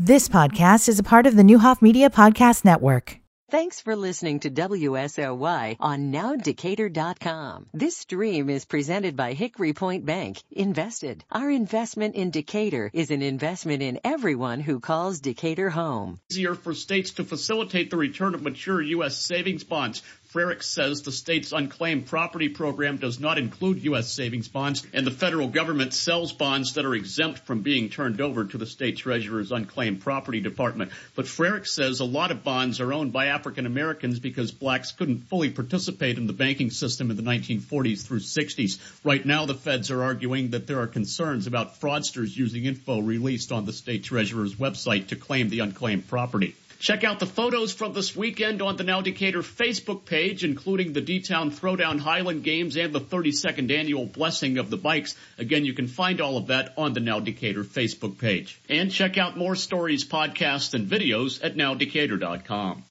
This podcast is a part of the Newhoff Media Podcast Network. Thanks for listening to WSOY on NowDecatur.com. This stream is presented by Hickory Point Bank. Invested. Our investment in Decatur is an investment in everyone who calls Decatur home. Easier for states to facilitate the return of mature U.S. savings bonds. Frerichs says the state's unclaimed property program does not include U.S. savings bonds, and the federal government sells bonds that are exempt from being turned over to the state treasurer's unclaimed property department. But Frerichs says a lot of bonds are owned by African Americans because blacks couldn't fully participate in the banking system in the 1940s through 60s. Right now, the feds are arguing that there are concerns about fraudsters using info released on the state treasurer's website to claim the unclaimed property. Check out the photos from this weekend on the Now Decatur Facebook page, including the D-Town Throwdown Highland Games and the 32nd annual Blessing of the Bikes. Again, you can find all of that on the Now Decatur Facebook page. And check out more stories, podcasts, and videos at NowDecatur.com.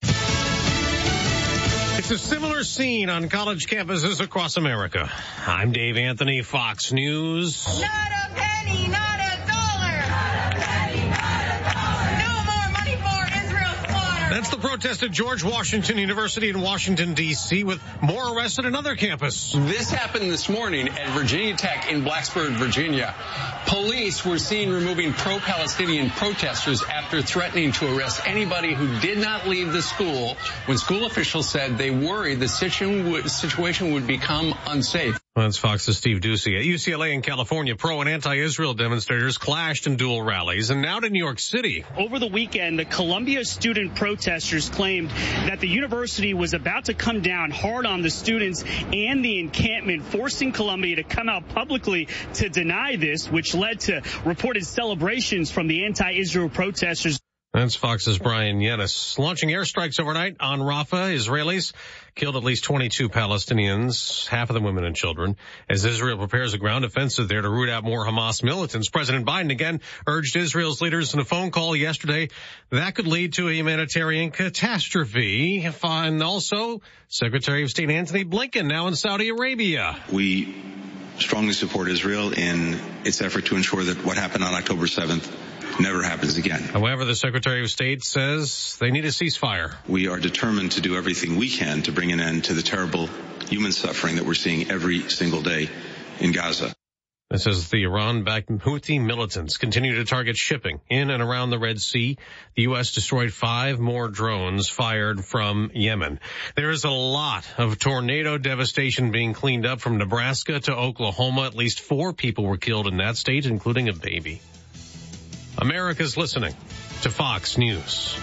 It's a similar scene on college campuses across America. I'm Dave Anthony, Fox News. Not a penny, not a dollar. Not a penny, not a dollar. No more money for Israel's slaughter. That's the protest at George Washington University in Washington, D.C., with more arrests at another campus. This happened this morning at Virginia Tech in Blacksburg, Virginia. Police were seen removing pro-Palestinian protesters after threatening to arrest anybody who did not leave the school when school officials said they worried the situation would become unsafe. That's Fox's Steve Ducey. At UCLA in California, pro- and anti-Israel demonstrators clashed in dual rallies. And now to New York City. Over the weekend, the Columbia student protesters claimed that the university was about to come down hard on the students and the encampment, forcing Columbia to come out publicly to deny this, which led to reported celebrations from the anti-Israel protesters. That's Fox's Brian Yennis. Launching airstrikes overnight on Rafah, Israelis killed at least 22 Palestinians, half of them women and children, as Israel prepares a ground offensive there to root out more Hamas militants. President Biden again urged Israel's leaders in a phone call yesterday that could lead to a humanitarian catastrophe. And also, Secretary of State Antony Blinken now in Saudi Arabia. We strongly support Israel in its effort to ensure that what happened on October 7th never happens again. However, the Secretary of State says they need a ceasefire. We are determined to do everything we can to bring an end to the terrible human suffering that we're seeing every single day in Gaza. This is the Iran-backed Houthi militants continue to target shipping in and around the Red Sea. The U.S. destroyed 5 more drones fired from Yemen. There is a lot of tornado devastation being cleaned up from Nebraska to Oklahoma. At least 4 people were killed in that state, including a baby. America's listening to Fox News.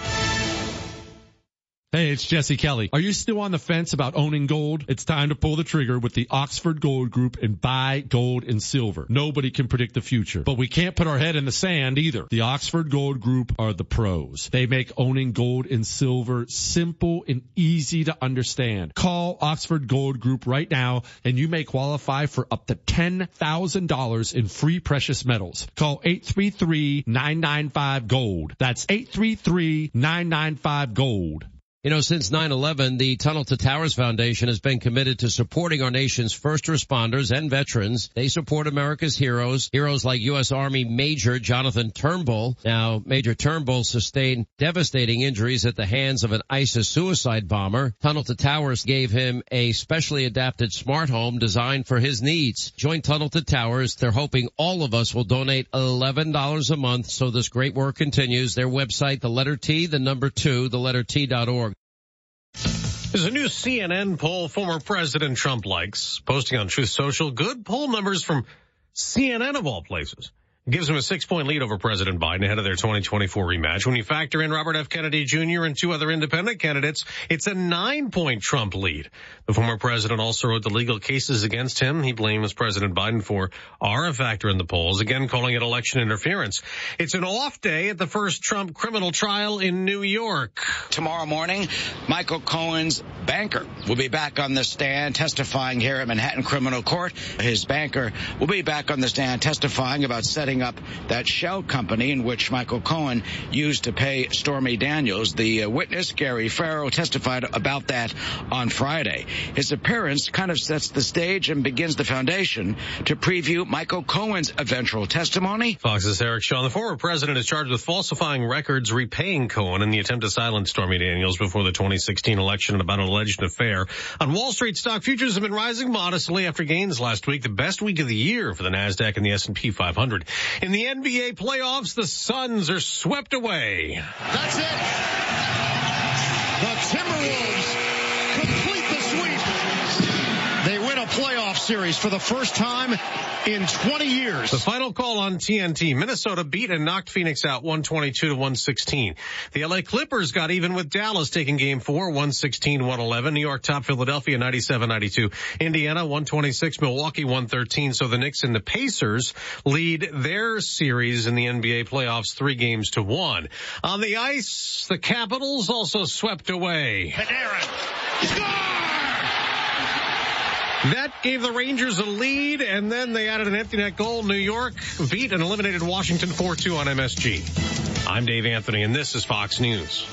Hey, it's Jesse Kelly. Are you still on the fence about owning gold? It's time to pull the trigger with the Oxford Gold Group and buy gold and silver. Nobody can predict the future, but we can't put our head in the sand either. The Oxford Gold Group are the pros. They make owning gold and silver simple and easy to understand. Call Oxford Gold Group right now and you may qualify for up to $10,000 in free precious metals. Call 833-995-GOLD. That's 833-995-GOLD. You know, since 9/11, the Tunnel to Towers Foundation has been committed to supporting our nation's first responders and veterans. They support America's heroes like U.S. Army Major Jonathan Turnbull. Now, Major Turnbull sustained devastating injuries at the hands of an ISIS suicide bomber. Tunnel to Towers gave him a specially adapted smart home designed for his needs. Join Tunnel to Towers. They're hoping all of us will donate $11 a month so this great work continues. Their website, the letter T, the number 2, the letter T.org. There's a new CNN poll former President Trump likes, posting on Truth Social. Good poll numbers from CNN of all places. It gives him a 6-point lead over President Biden ahead of their 2024 rematch. When you factor in Robert F. Kennedy Jr. and 2 other independent candidates, it's a 9-point Trump lead. The former president also wrote the legal cases against him he blames President Biden for are a factor in the polls, again calling it election interference. It's an off day at the first Trump criminal trial in New York. Tomorrow morning, Michael Cohen's banker will be back on the stand testifying here at Manhattan Criminal Court. His banker will be back on the stand testifying about setting setting up that shell company in which Michael Cohen used to pay Stormy Daniels. The witness, Gary Farrow, testified about that on Friday. His appearance kind of sets the stage and begins the foundation to preview Michael Cohen's eventual testimony. Fox's Eric Shaw. The former president is charged with falsifying records, repaying Cohen in the attempt to silence Stormy Daniels before the 2016 election about an alleged affair. On Wall Street, stock futures have been rising modestly after gains last week, the best week of the year for the NASDAQ and the S&P 500. In the NBA playoffs, the Suns are swept away. That's it. The Timberwolves complete the sweep. They win a playoff series for the first time in 20 years. The final call on TNT. Minnesota beat and knocked Phoenix out 122-116. The LA Clippers got even with Dallas, taking game 4, 116-111. New York topped Philadelphia 97-92. Indiana 126, Milwaukee 113. So the Knicks and the Pacers lead their series in the NBA playoffs 3-1. On the ice, the Capitals also swept away. Panarin. Score! That gave the Rangers a lead, and then they added an empty net goal. New York beat and eliminated Washington 4-2 on MSG. I'm Dave Anthony, and this is Fox News.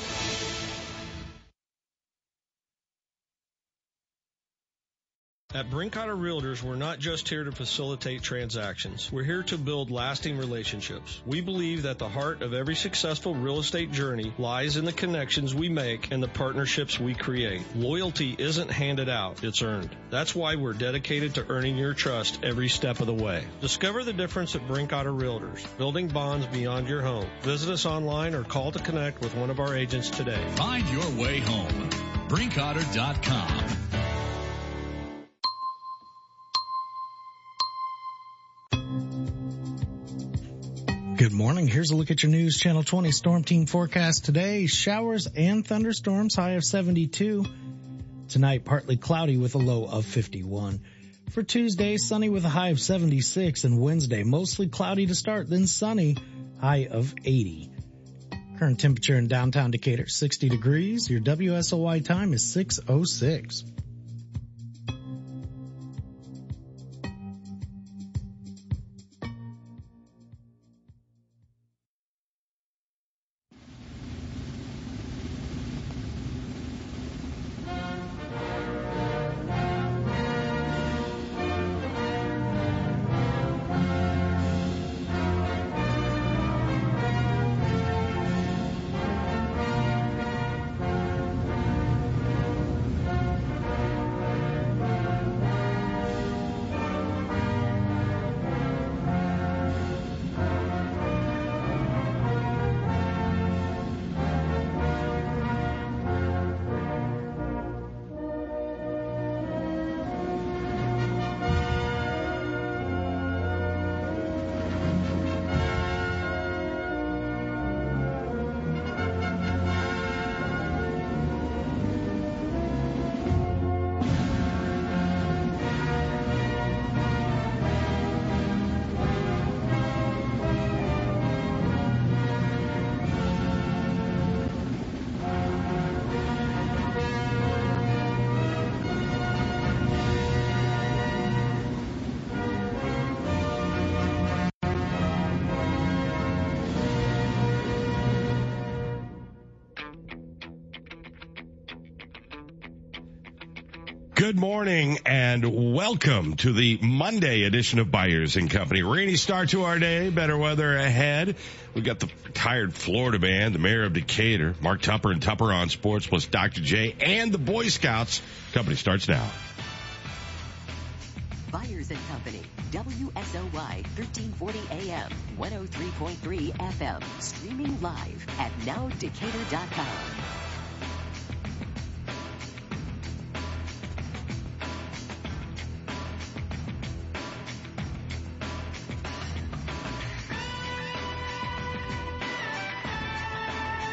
At Brinkotter Realtors, we're not just here to facilitate transactions. We're here to build lasting relationships. We believe that the heart of every successful real estate journey lies in the connections we make and the partnerships we create. Loyalty isn't handed out, it's earned. That's why we're dedicated to earning your trust every step of the way. Discover the difference at Brinkotter Realtors, building bonds beyond your home. Visit us online or call to connect with one of our agents today. Find your way home. Brinkotter.com. Good morning. Here's a look at your News Channel 20 Storm Team forecast today. Showers and thunderstorms, high of 72. Tonight, partly cloudy with a low of 51. For Tuesday, sunny with a high of 76. And Wednesday, mostly cloudy to start, then sunny, high of 80. Current temperature in downtown Decatur, 60 degrees. Your WSOY time is 6:06. Good morning and welcome to the Monday edition of Byers and Company. Rainy start to our day, better weather ahead. We got the retired Florida man, the mayor of Decatur, Mark Tupper and Tupper on Sports, plus Dr. J and the Boy Scouts. Company starts now. Byers and Company, WSOY 1340 AM, 103.3 FM, streaming live at nowdecatur.com.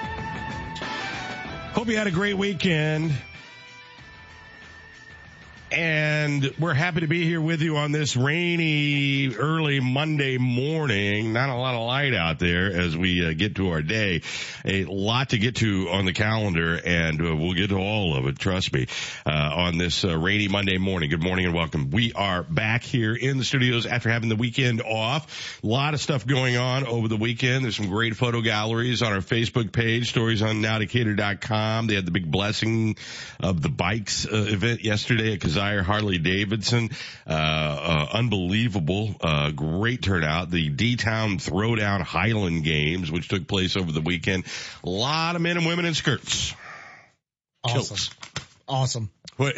Hope you had a great weekend. And we're happy to be here with you on this rainy early Monday morning. Not a lot of light out there as we get to our day. A lot to get to on the calendar, and we'll get to all of it, trust me, on this rainy Monday morning. Good morning and welcome. We are back here in the studios after having the weekend off. A lot of stuff going on over the weekend. There's some great photo galleries on our Facebook page, stories on nowdecatur.com. They had the big blessing of the bikes event yesterday at Kazire Harley-Davidson. Unbelievable. Great turnout. The D-Town Throwdown Highland Games, which took place over the weekend. A lot of men and women in skirts. Awesome. What?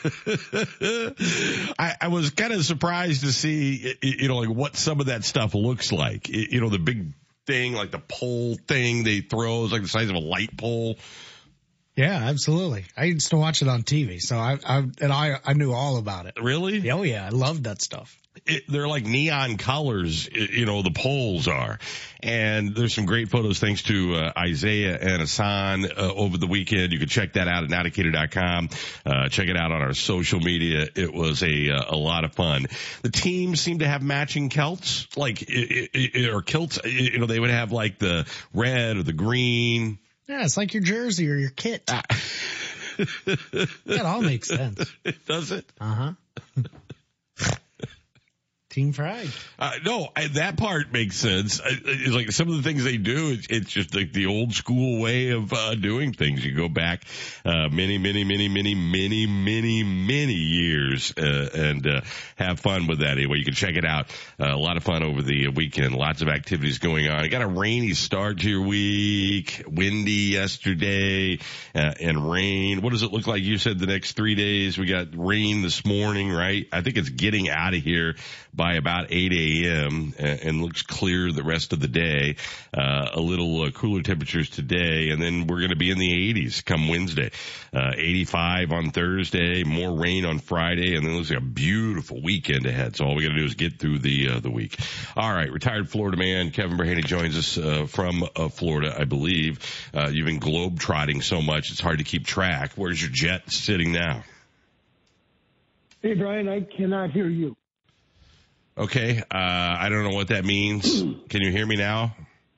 I was kind of surprised to see, like what some of that stuff looks like. The big thing, like the pole thing they throw is like the size of a light pole. Yeah, absolutely. I used to watch it on TV, so I knew all about it. Really? Oh yeah, I loved that stuff. They're like neon colors, the poles are. And there's some great photos thanks to Isaiah and Hassan over the weekend. You can check that out at nowdecatur.com. Check it out on our social media. It was a lot of fun. The teams seem to have matching kilts, or kilts. They would have like the red or the green. Yeah, it's like your jersey or your kit. That all makes sense. Does it? Uh-huh. Team Pride. No, that part makes sense. It's like some of the things they do, it's just like the old school way of doing things. You go back many years and have fun with that. Anyway, you can check it out. A lot of fun over the weekend. Lots of activities going on. You got a rainy start to your week. Windy yesterday and rain. What does it look like? You said the next 3 days. We got rain this morning, right? I think it's getting out of here by about 8 a.m. and looks clear the rest of the day. A little cooler temperatures today, and then we're going to be in the 80s come Wednesday. 85 on Thursday, more rain on Friday, and then it looks like a beautiful weekend ahead. So all we got to do is get through the week. All right, retired Florida man Kevin Brahaney joins us from Florida, I believe. You've been globe-trotting so much, it's hard to keep track. Where's your jet sitting now? Hey, Brian, I cannot hear you. Okay, I don't know what that means. Can you hear me now?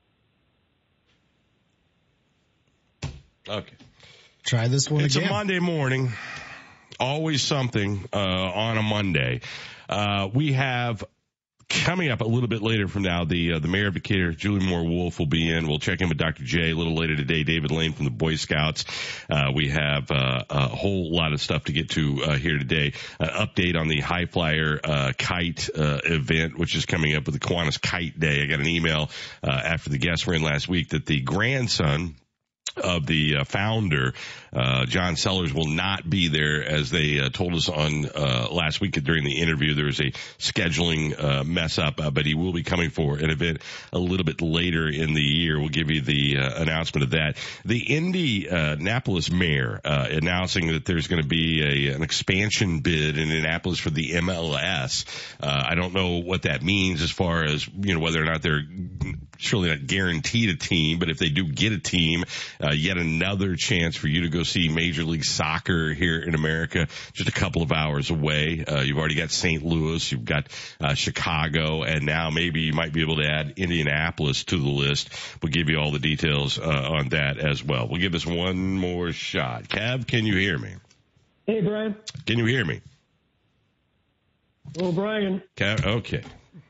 Okay. Try this one again. It's a Monday morning. Always something on a Monday. We have coming up a little bit later from now, the mayor of Decatur, Julie Moore-Wolf, will be in. We'll check in with Dr. J a little later today. David Lane from the Boy Scouts. We have a whole lot of stuff to get to here today. An update on the High Flyer kite event, which is coming up with the Kiwanis Kite Day. I got an email after the guests were in last week that the grandson of the founder, John Sellers, will not be there, as they told us on last week during the interview. There was a scheduling mess up, but he will be coming for an event a little bit later in the year. We'll give you the announcement of that. The Indianapolis mayor announcing that there's going to be an expansion bid in Indianapolis for the MLS. I don't know what that means as far as whether or not they're surely not guaranteed a team, but if they do get a team, yet another chance for you to go see Major League Soccer here in America, just a couple of hours away. You've already got St. Louis, you've got Chicago, and now maybe you might be able to add Indianapolis to the list. We'll give you all the details on that as well. We'll give this one more shot. Kev, can you hear me? Hey, Brian. Can you hear me? Well, Brian. Kev, okay.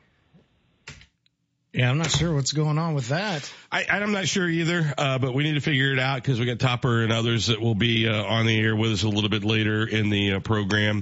Yeah, I'm not sure what's going on with that. I'm not sure either, but we need to figure it out because we got Topper and others that will be on the air with us a little bit later in the program.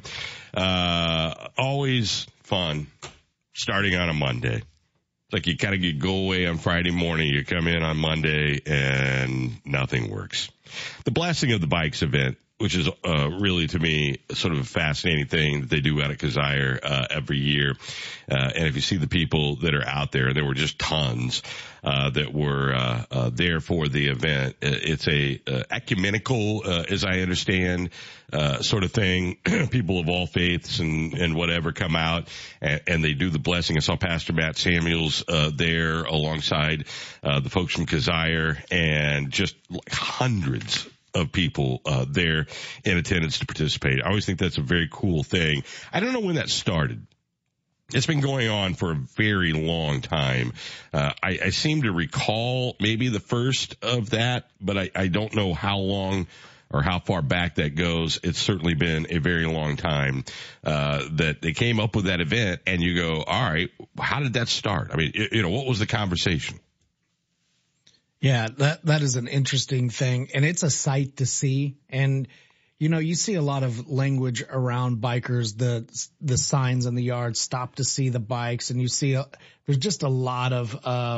Always fun starting on a Monday. It's like you kind of go away on Friday morning, you come in on Monday, and nothing works. The Blessing of the Bikes event, which is really, to me, sort of a fascinating thing that they do out at Kazire every year. And if you see the people that are out there, and there were just tons that were there for the event. It's a ecumenical, as I understand, sort of thing. People of all faiths and whatever come out and they do the blessing. I saw Pastor Matt Samuels there alongside the folks from Kazire, and just like hundreds of people there in attendance to participate. I always think that's a very cool thing. I don't know when that started. It's been going on for a very long time. I seem to recall maybe the first of that, but I don't know how long or how far back that goes. It's certainly been a very long time that they came up with that event, and you go, all right, how did that start? I mean, what was the conversation? Yeah, that is an interesting thing, and it's a sight to see. And you see a lot of language around bikers, the signs in the yard, stop to see the bikes, and you see there's just a lot of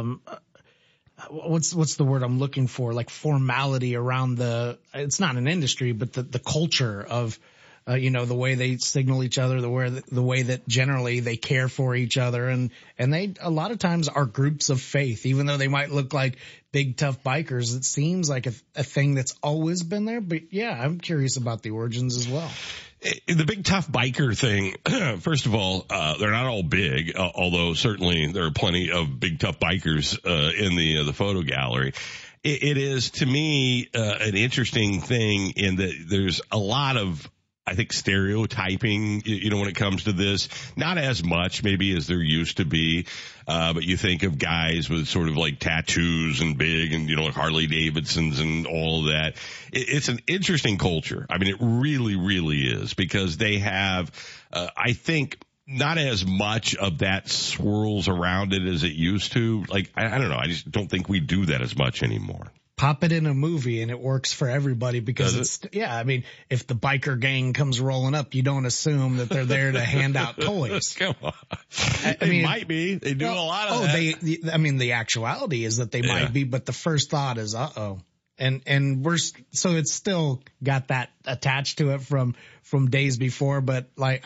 what's the word I'm looking for? Like formality around it's not an industry, but the culture of the way they signal each other, the way that generally they care for each other, and they a lot of times are groups of faith, even though they might look like big tough bikers. It seems like a thing that's always been there. But yeah, I'm curious about the origins as well. The big tough biker thing, first of all, they're not all big, although certainly there are plenty of big tough bikers in the photo gallery. It is, to me, an interesting thing in that there's a lot of, I think, stereotyping, when it comes to this. Not as much maybe as there used to be, but you think of guys with sort of like tattoos and big and, like Harley Davidsons and all of that. It's an interesting culture. I mean, it really, really is, because they have, I think, not as much of that swirls around it as it used to. Like, I don't know. I just don't think we do that as much anymore. Pop it in a movie and it works for everybody because I mean, if the biker gang comes rolling up, you don't assume that they're there to hand out toys. Come on. They might be. They do a lot of that. The actuality is that they might be, but the first thought is, uh-oh. And so it's still got that attached to it from days before, but like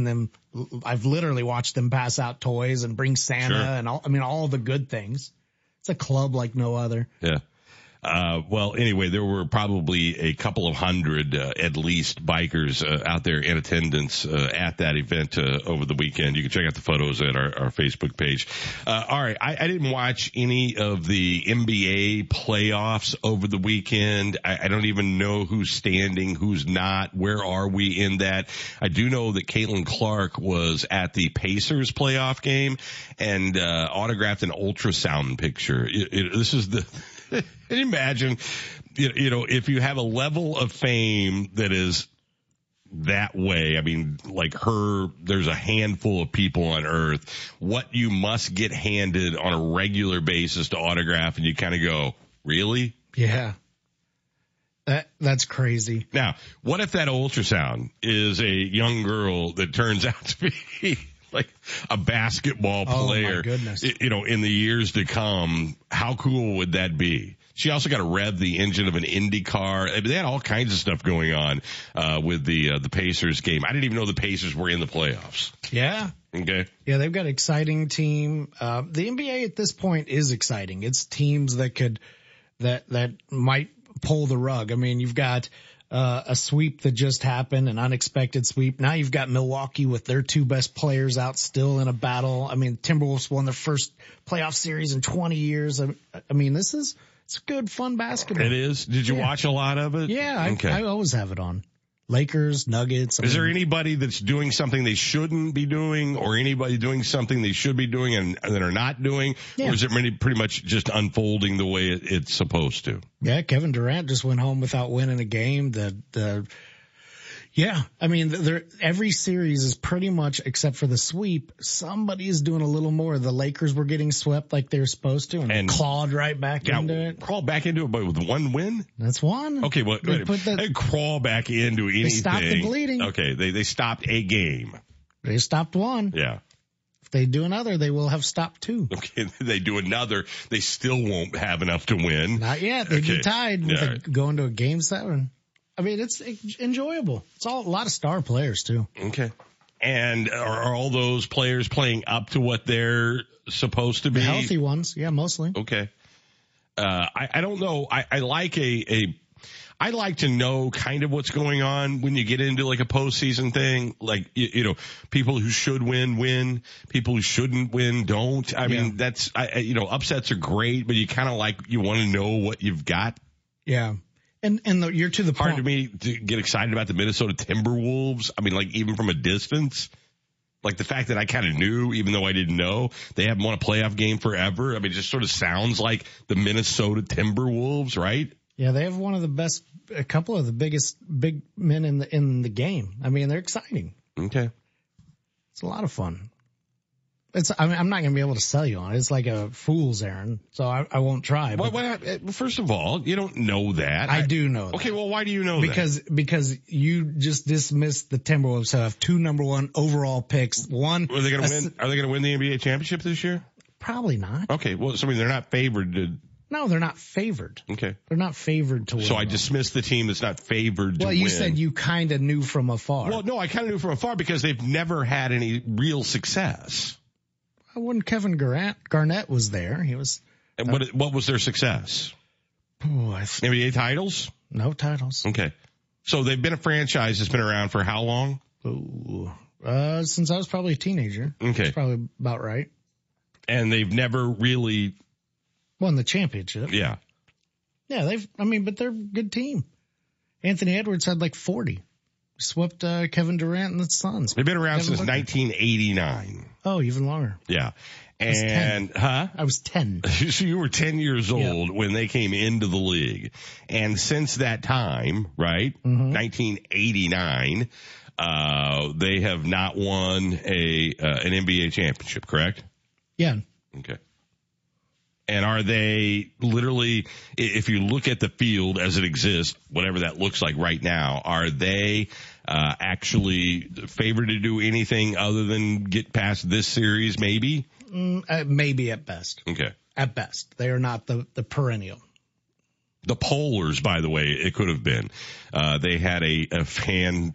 I've literally watched them pass out toys and bring Santa and all the good things. It's a club like no other. Yeah. Well, anyway, there were probably a couple of hundred, at least, bikers out there in attendance at that event over the weekend. You can check out the photos at our Facebook page. All right, I didn't watch any of the NBA playoffs over the weekend. I don't even know who's standing, who's not. Where are we in that? I do know that Caitlin Clark was at the Pacers playoff game and autographed an ultrasound picture. This is the... Can you imagine, if you have a level of fame that is that way, I mean, like her, there's a handful of people on earth, what you must get handed on a regular basis to autograph, and you kind of go, really? Yeah. That's crazy. Now, what if that ultrasound is a young girl that turns out to be like a basketball player? Oh my goodness. In the years to come? How cool would that be? She also got to rev the engine of an Indy car. I mean, they had all kinds of stuff going on with the Pacers game. I didn't even know the Pacers were in the playoffs. Yeah. Okay. Yeah, they've got an exciting team. The NBA at this point is exciting. It's teams that might pull the rug. I mean, you've got a sweep that just happened, an unexpected sweep. Now you've got Milwaukee with their two best players out still in a battle. I mean, Timberwolves won their first playoff series in 20 years. I mean, it's good, fun basketball. It is. Did you watch a lot of it? Yeah, okay. I always have it on. Lakers, Nuggets. Is there anybody that's doing something they shouldn't be doing, or anybody doing something they should be doing and that are not doing? Yeah. Or is it pretty much just unfolding the way it's supposed to? Yeah, Kevin Durant just went home without winning a game. Yeah, I mean, every series is pretty much, except for the sweep, somebody is doing a little more. The Lakers were getting swept like they were supposed to and clawed right back into it. Crawled back into it, but with one win? That's one. Okay, well, they crawl back into anything. They stopped the bleeding. Okay, they stopped a game. They stopped one. Yeah. If they do another, they will have stopped two. Okay, they do another, they still won't have enough to win. Not yet. They'd be tied with going to a game 7. I mean, it's enjoyable. It's a lot of star players too. Okay. And are all those players playing up to what they're supposed to be? The healthy ones. Yeah, mostly. Okay. I don't know. I like I like to know kind of what's going on when you get into like a postseason thing. Like, people who should win, people who shouldn't win don't. I mean, upsets are great, but you kind of you want to know what you've got. Yeah. And you're to the point. Hard to me to get excited about the Minnesota Timberwolves. I mean, like, even from a distance. Like, the fact that I kind of knew, even though I didn't know, they haven't won a playoff game forever. I mean, it just sort of sounds like the Minnesota Timberwolves, right? Yeah, they have a couple of the biggest big men in the game. I mean, they're exciting. Okay. It's a lot of fun. I'm not going to be able to sell you on it. It's like a fool's errand, so I won't try. First of all, you don't know that. I do know that. Okay, well, why do you know that? Because you just dismissed the Timberwolves who have 2 number 1 overall picks. One. Are they going to win? Are they going to win the NBA championship this year? Probably not. Okay, well, so I mean, they're not favored to. No, they're not favored. Okay. They're not favored to win. So I dismissed the team that's not favored to win. Well, you said you kind of knew from afar. Well, no, I kind of knew from afar because they've never had any real success. When Kevin Garnett was there, he was. And what was their success? NBA titles? No titles. Okay. So they've been a franchise that's been around for how long? Since I was probably a teenager. Okay. That's probably about right. And they've never really won the championship. Yeah. Yeah, but they're a good team. Anthony Edwards had like 40. Swept Kevin Durant and the Suns. They've been around since 1989. Oh, even longer. Yeah. I was 10. So you were 10 years old when they came into the league. And since that time, right, 1989, they have not won an NBA championship, correct? Yeah. Okay. And are they literally, if you look at the field as it exists, whatever that looks like right now, are they actually favored to do anything other than get past this series, maybe? Maybe at best. Okay. At best. They are not the perennial. The Polars, by the way, it could have been. They had a fan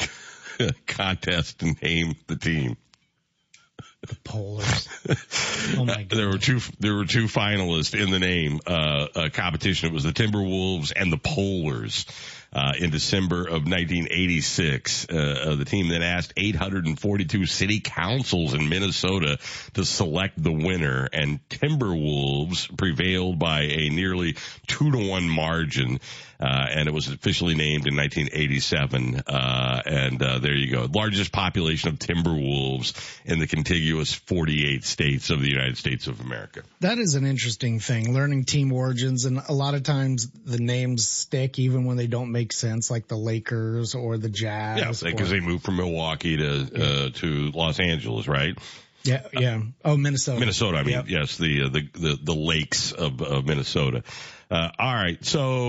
contest to name the team. The Polars. Oh my God. There were two finalists in the name competition. It was the Timberwolves and the Polars. In December of 1986, the team then asked 842 city councils in Minnesota to select the winner, and Timberwolves prevailed by a nearly 2-1 margin. And it was officially named in 1987. There you go. Largest population of Timberwolves in the contiguous 48 states of the United States of America. That is an interesting thing, learning team origins. And a lot of times the names stick even when they don't make sense, like the Lakers or the Jazz. Yeah, because they moved from Milwaukee to Los Angeles, right? Yeah, yeah. Oh, Minnesota. Minnesota, I mean, yes, the lakes of Minnesota. All right,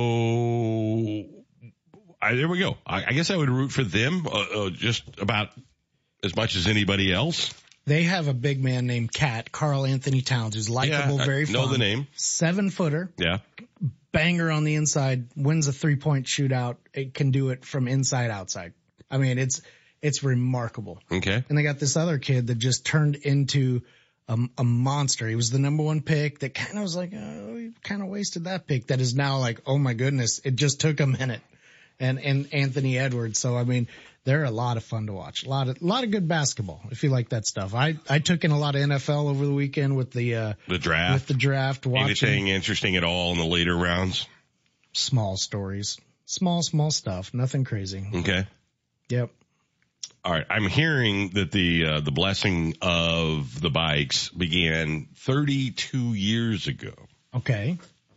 so there we go. I guess I would root for them just about as much as anybody else. They have a big man named Karl Anthony Towns, who's likable, very fun. Know the name. 7-footer. Yeah. Banger on the inside, wins a 3-point shootout. It can do it from inside outside. I mean, it's remarkable. Okay. And they got this other kid that just turned into a monster. He was the number 1 pick that kind of was like, oh, we kind of wasted that pick. That is now like, oh my goodness, it just took a minute. And Anthony Edwards. So, I mean, they're a lot of fun to watch. A lot of good basketball, if you like that stuff. I took in a lot of NFL over the weekend with the draft. With the draft. Anything interesting at all in the later rounds? Small stories. Small stuff. Nothing crazy. Okay. Yep. All right. I'm hearing that the blessing of the bikes began 32 years ago. Okay.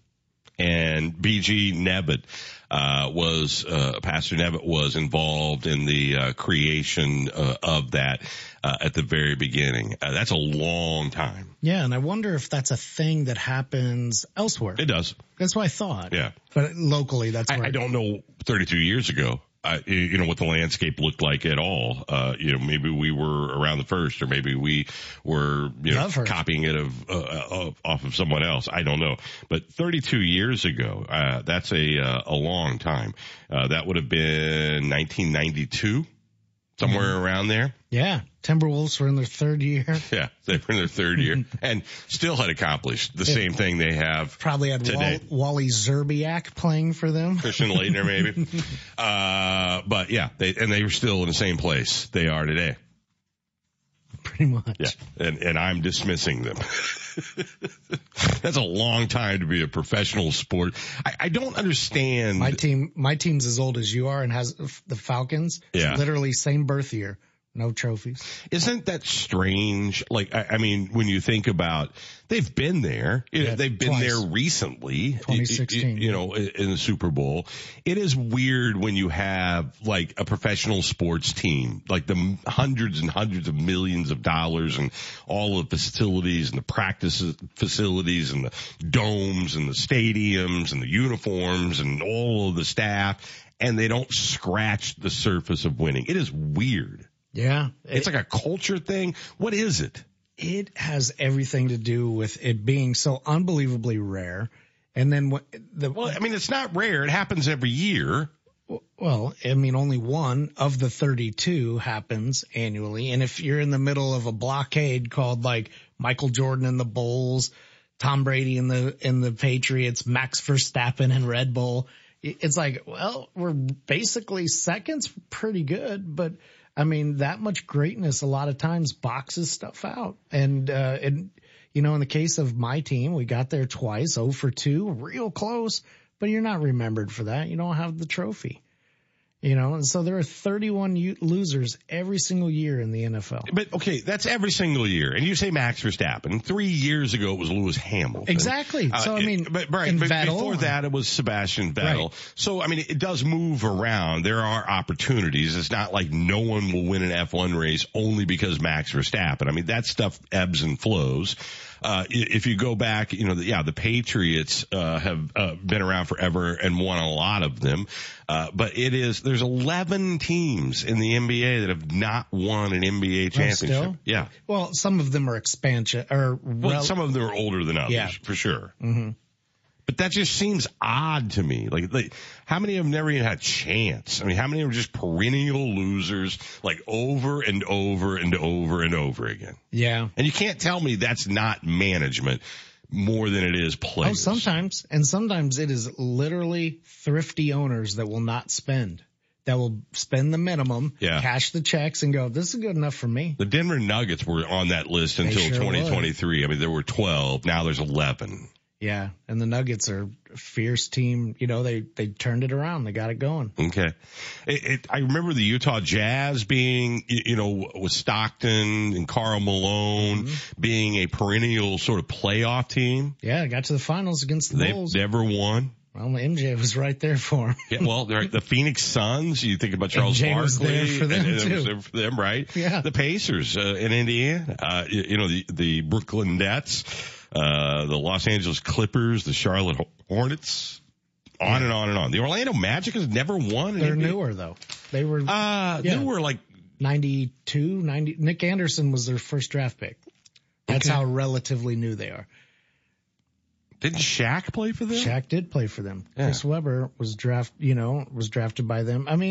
And B.G. Nevitt, Pastor Nevitt was involved in the creation of that at the very beginning. That's a long time. Yeah, and I wonder if that's a thing that happens elsewhere. It does. That's what I thought. Yeah. But locally, that's where I don't know 32 years ago. What the landscape looked like at all. Maybe we were around the first, or maybe we were, copying it off of someone else. I don't know. But 32 years ago, that's a long time. That would have been 1992, somewhere around there. Yeah. Timberwolves were in their 3rd year. Yeah, they were in their 3rd year and still had accomplished the same thing they have probably had today. Wally Zerbiak playing for them. Christian Laettner, maybe. But yeah, they were still in the same place they are today. Pretty much. Yeah. And I'm dismissing them. That's a long time to be a professional sport. I don't understand. My team's as old as you are and has the Falcons. Yeah. It's literally same birth year. No trophies. Isn't that strange? Like, I mean, when you think about, they've been there. They've been there recently. 2016. In the Super Bowl. It is weird when you have like a professional sports team, like the hundreds and hundreds of millions of dollars and all of the facilities and the practice facilities and the domes and the stadiums and the uniforms and all of the staff, and they don't scratch the surface of winning. It is weird. Yeah. It's like a culture thing. What is it? It has everything to do with it being so unbelievably rare. And then it's not rare. It happens every year. Well, I mean, only one of the 32 happens annually. And if you're in the middle of a blockade called like Michael Jordan and the Bulls, Tom Brady and the Patriots, Max Verstappen and Red Bull, it's like, well, we're basically seconds, pretty good, but I mean, that much greatness a lot of times boxes stuff out. And in the case of my team, we got there twice, 0 for 2, real close, but you're not remembered for that. You don't have the trophy. And so there are 31 losers every single year in the NFL. But okay, that's every single year. And you say Max Verstappen. 3 years ago it was Lewis Hamilton. Exactly. So I mean, but Vettel, before that it was Sebastian Vettel. Right. So I mean, it does move around. There are opportunities. It's not like no one will win an F1 race only because Max Verstappen. I mean, that stuff ebbs and flows. If you go back, the Patriots have been around forever and won a lot of them. But there's 11 teams in the NBA that have not won an NBA championship. Still? Yeah. Well, some of them are expansion some of them are older than others, for sure. Mm-hmm. But that just seems odd to me. Like how many of them never even had a chance? I mean, how many are just perennial losers, like over and over and over and over again? Yeah. And you can't tell me that's not management more than it is players. Oh, sometimes. And sometimes it is literally thrifty owners that will not spend. That will spend the minimum, cash the checks, and go, this is good enough for me. The Denver Nuggets were on that list until 2023. I mean, there were 12. Now there's 11. Yeah, and the Nuggets are a fierce team. They turned it around. They got it going. Okay. I remember the Utah Jazz being, with Stockton and Karl Malone being a perennial sort of playoff team. Yeah, got to the finals against the Bulls. They've never won. Well, MJ was right there for him. Yeah, well, the Phoenix Suns, you think about Charles MJ Barkley. Was there for them too. Was there for them, right? Yeah. The Pacers in Indiana, the Brooklyn Nets, the Los Angeles Clippers, the Charlotte Hornets, on and on and on. The Orlando Magic has never won. They're newer though. They were newer, like 92, 90. Nick Anderson was their first draft pick. That's how relatively new they are. Didn't Shaq play for them? Shaq did play for them. Yeah. Chris Webber was drafted by them. I mean,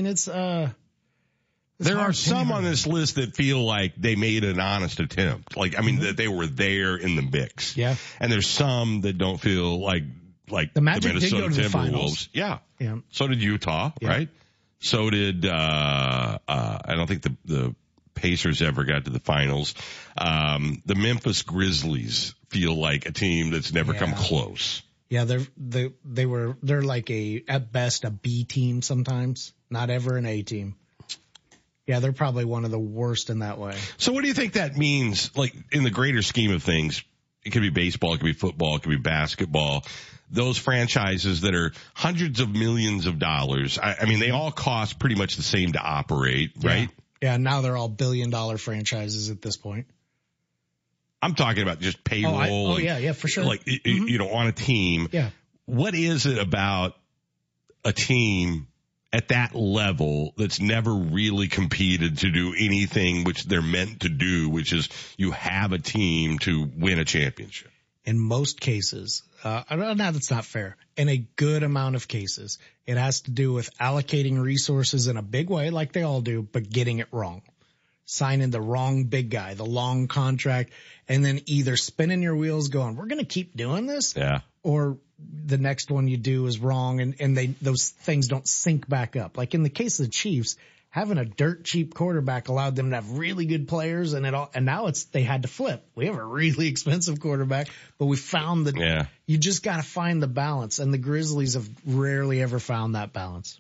there are some on this list that feel like they made an honest attempt. Like, I mean, that they were there in the mix. Yeah. And there's some that don't feel like the Magic Minnesota did go to the Timberwolves. finals. Yeah. Yeah. So did Utah, right? So did, I don't think the Pacers ever got to the finals. The Memphis Grizzlies feel like a team that's never come close. Yeah, they're like at best a B team sometimes, not ever an A team. Yeah, they're probably one of the worst in that way. So what do you think that means, like, in the greater scheme of things? It could be baseball, it could be football, it could be basketball. Those franchises that are hundreds of millions of dollars, I mean, they all cost pretty much the same to operate, right? Yeah, now they're all billion-dollar franchises at this point. I'm talking about just payroll. Yeah, for sure. Like, on a team. Yeah. What is it about a team at that level that's never really competed to do anything which they're meant to do, which is you have a team to win a championship? In most cases, now that's not fair. In a good amount of cases, it has to do with allocating resources in a big way, like they all do, but getting it wrong. Signing the wrong big guy, the long contract, and then either spinning your wheels going, we're going to keep doing this. Yeah. Or the next one you do is wrong and those things don't sync back up. Like in the case of the Chiefs, having a dirt cheap quarterback allowed them to have really good players, and now they had to flip. We have a really expensive quarterback, but we found that you just got to find the balance, and the Grizzlies have rarely ever found that balance.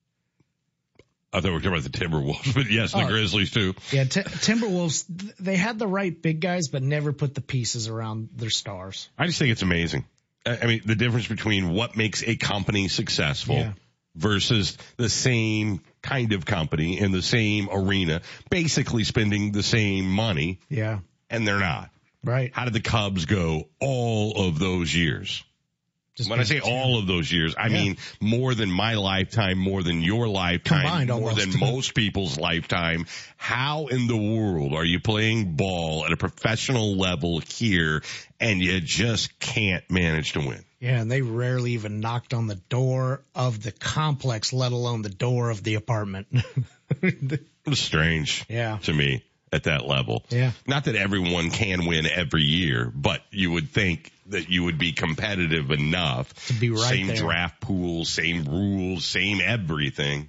I thought we were talking about the Timberwolves, but yes, the Grizzlies too. Yeah, Timberwolves, they had the right big guys, but never put the pieces around their stars. I just think it's amazing. I mean, the difference between what makes a company successful versus the same kind of company in the same arena, basically spending the same money. Yeah. And they're not. Right. How did the Cubs go all of those years? When I say all of those years, I mean more than my lifetime, more than your lifetime, combined more almost. than most people's lifetime. How in the world are you playing ball at a professional level here and you just can't manage to win? Yeah, and they rarely even knocked on the door of the complex, let alone the door of the apartment. It was strange to me at that level. Yeah. Not that everyone can win every year, but you would think that you would be competitive enough. To be right same there. Draft pool, same rules, same everything.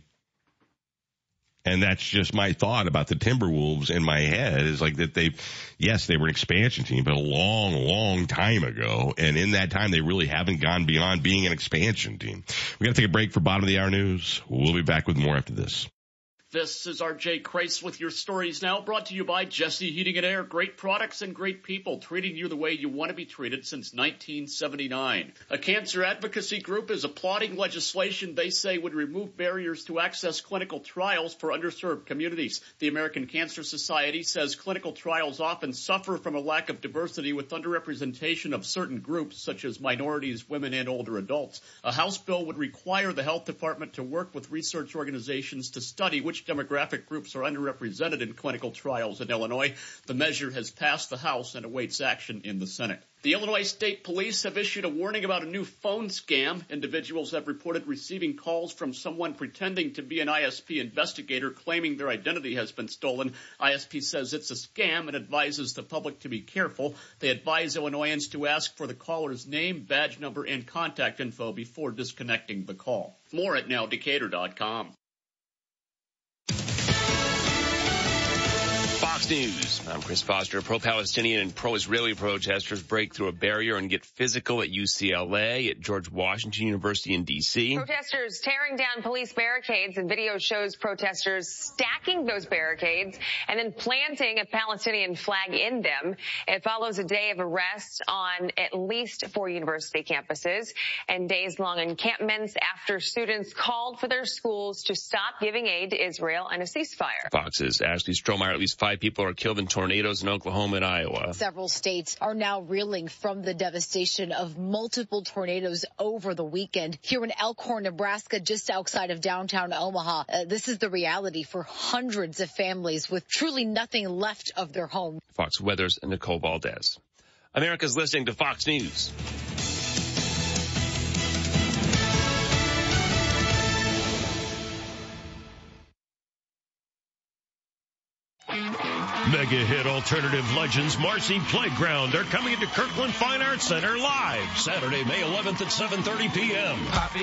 And that's just my thought about the Timberwolves in my head is like that they were an expansion team, but a long, long time ago. And in that time, they really haven't gone beyond being an expansion team. We got to take a break for bottom of the hour news. We'll be back with more after this. This is RJ Kreis with your stories now, brought to you by Jesse Heating and Air. Great products and great people, treating you the way you want to be treated since 1979. A cancer advocacy group is applauding legislation they say would remove barriers to access clinical trials for underserved communities. The American Cancer Society says clinical trials often suffer from a lack of diversity with underrepresentation of certain groups, such as minorities, women, and older adults. A House bill would require the health department to work with research organizations to study which demographic groups are underrepresented in clinical trials in Illinois. The measure has passed the House and awaits action in the Senate. The Illinois State Police have issued a warning about a new phone scam. Individuals have reported receiving calls from someone pretending to be an ISP investigator claiming their identity has been stolen. ISP says it's a scam and advises the public to be careful. They advise Illinoisans to ask for the caller's name, badge number, and contact info before disconnecting the call. More at nowdecatur.com. Fox News. I'm Chris Foster. Pro-Palestinian and pro-Israeli protesters break through a barrier and get physical at UCLA, at George Washington University in D.C. Protesters tearing down police barricades, and video shows protesters stacking those barricades and then planting a Palestinian flag in them. It follows a day of arrests on at least 4 university campuses and days-long encampments after students called for their schools to stop giving aid to Israel and a ceasefire. Fox's Ashley Strohmeyer, at least 5 people are killed in tornadoes in Oklahoma and Iowa. Several states are now reeling from the devastation of multiple tornadoes over the weekend. Here in Elkhorn, Nebraska, just outside of downtown Omaha, this is the reality for hundreds of families with truly nothing left of their home. Fox Weather's Nicole Valdez. America's listening to Fox News. Mega hit alternative legends Marcy Playground are coming into Kirkland Fine Arts Center live Saturday, May 11th at 7:30 p.m.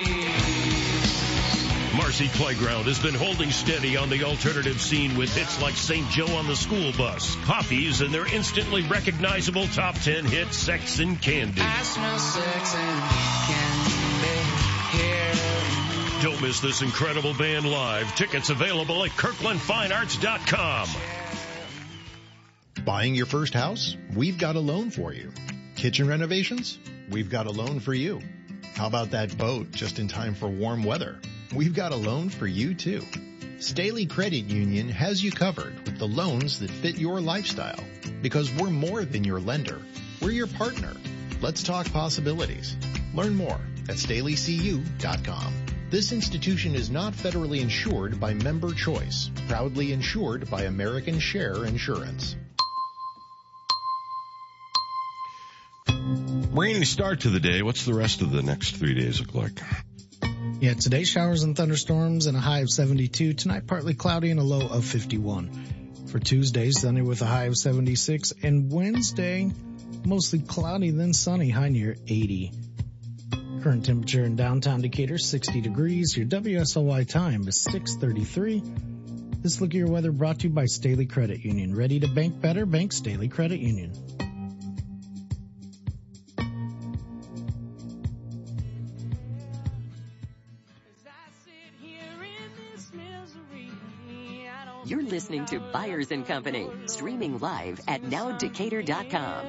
Marcy Playground has been holding steady on the alternative scene with hits like St. Joe on the School Bus, Coffees, and their instantly recognizable top 10 hit Sex and Candy. I smell sex and candy here. Don't miss this incredible band live. Tickets available at KirklandFineArts.com. Buying your first house? We've got a loan for you. Kitchen renovations? We've got a loan for you. How about that boat just in time for warm weather? We've got a loan for you too. Staley Credit Union has you covered with the loans that fit your lifestyle. Because we're more than your lender. We're your partner. Let's talk possibilities. Learn more at StaleyCU.com. This institution is not federally insured by Member Choice. Proudly insured by American Share Insurance. Rainy start to the day. What's the rest of the next 3 days look like? Yeah, today showers and thunderstorms and a high of 72. Tonight partly cloudy and a low of 51. For Tuesday, sunny with a high of 76. And Wednesday, mostly cloudy then sunny, high near 80. Current temperature in downtown Decatur, 60 degrees. Your WSOY time is 6:33. This Look at Your Weather brought to you by Staley Credit Union. Ready to bank better? Bank Staley Credit Union. You're listening to Byers and Company, streaming live at nowdecatur.com.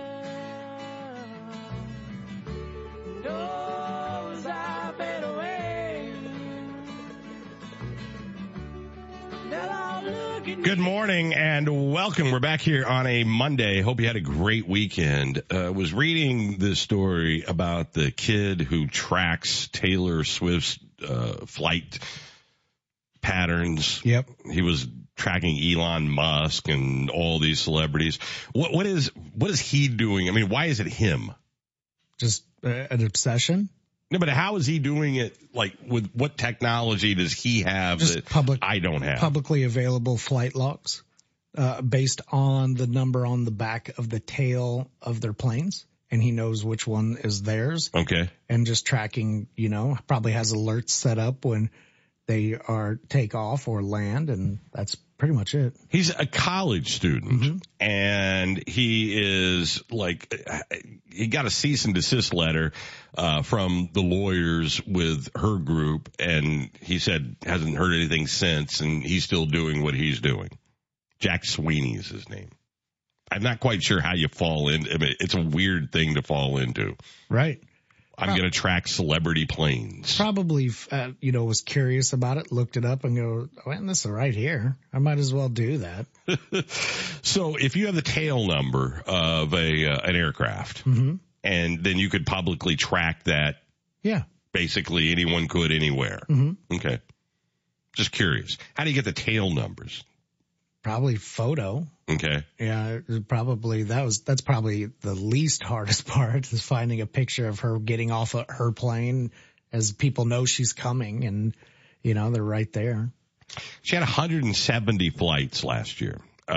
Good morning and welcome. We're back here on a Monday. Hope you had a great weekend. Was reading this story about the kid who tracks Taylor Swift's flight patterns. Yep. He was tracking Elon Musk and all these celebrities. What is he doing? I mean, why is it him? Just an obsession? No, but how is he doing it? Like, with what technology does he have that I don't have? Publicly available flight logs, based on the number on the back of the tail of their planes. And he knows which one is theirs. Okay. And just tracking, probably has alerts set up when they are take off or land, and that's pretty much it. He's a college student, and he is he got a cease and desist letter from the lawyers with her group, and he said hasn't heard anything since, and he's still doing what he's doing. Jack Sweeney is his name. I'm not quite sure how you fall in. I mean, it's a weird thing to fall into. Right. I'm going to track celebrity planes. Probably, was curious about it, looked it up and go, well, this is right here. I might as well do that. So if you have the tail number of an aircraft, and then you could publicly track that. Yeah. Basically anyone could anywhere. Okay. Just curious. How do you get the tail numbers? Probably photo. Okay. Yeah, probably that's probably the least hardest part is finding a picture of her getting off of her plane as people know she's coming and, they're right there. She had 170 flights last year.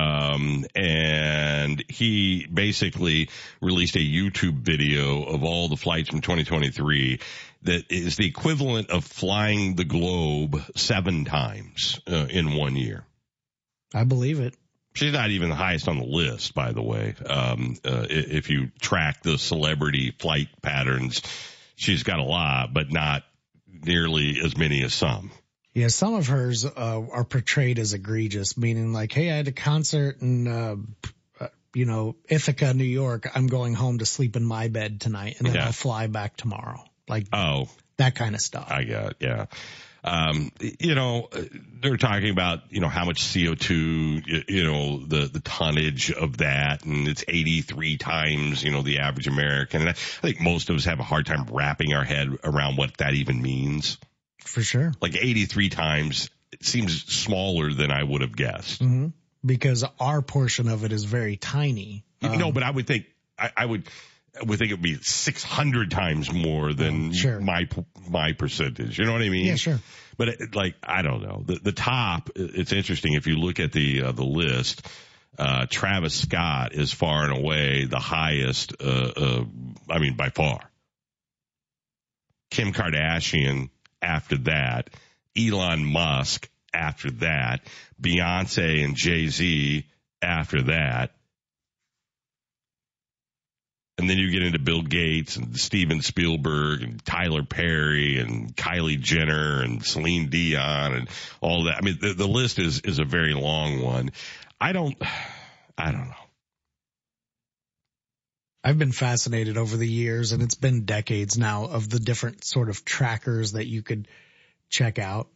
And he basically released a YouTube video of all the flights from 2023 that is the equivalent of flying the globe 7 times in 1 year. I believe it. She's not even the highest on the list, by the way. If you track the celebrity flight patterns, she's got a lot, but not nearly as many as some. Yeah, some of hers are portrayed as egregious, meaning like, hey, I had a concert in, Ithaca, New York. I'm going home to sleep in my bed tonight, and then I'll fly back tomorrow. Like, that kind of stuff. I got it, yeah. They're talking about, how much CO2, the tonnage of that, and it's 83 times, the average American. And I think most of us have a hard time wrapping our head around what that even means. For sure. Like 83 times, it seems smaller than I would have guessed. Because our portion of it is very tiny. No, but I would think, I would think it would be 600 times more than my percentage. You know what I mean? Yeah, sure. But I don't know. The top, it's interesting. If you look at the list, Travis Scott is far and away the highest, by far. Kim Kardashian after that, Elon Musk after that, Beyonce and Jay-Z after that. And then you get into Bill Gates and Steven Spielberg and Tyler Perry and Kylie Jenner and Celine Dion and all that. I mean, the list is a very long one. I don't know. I've been fascinated over the years, and it's been decades now, of the different sort of trackers that you could check out,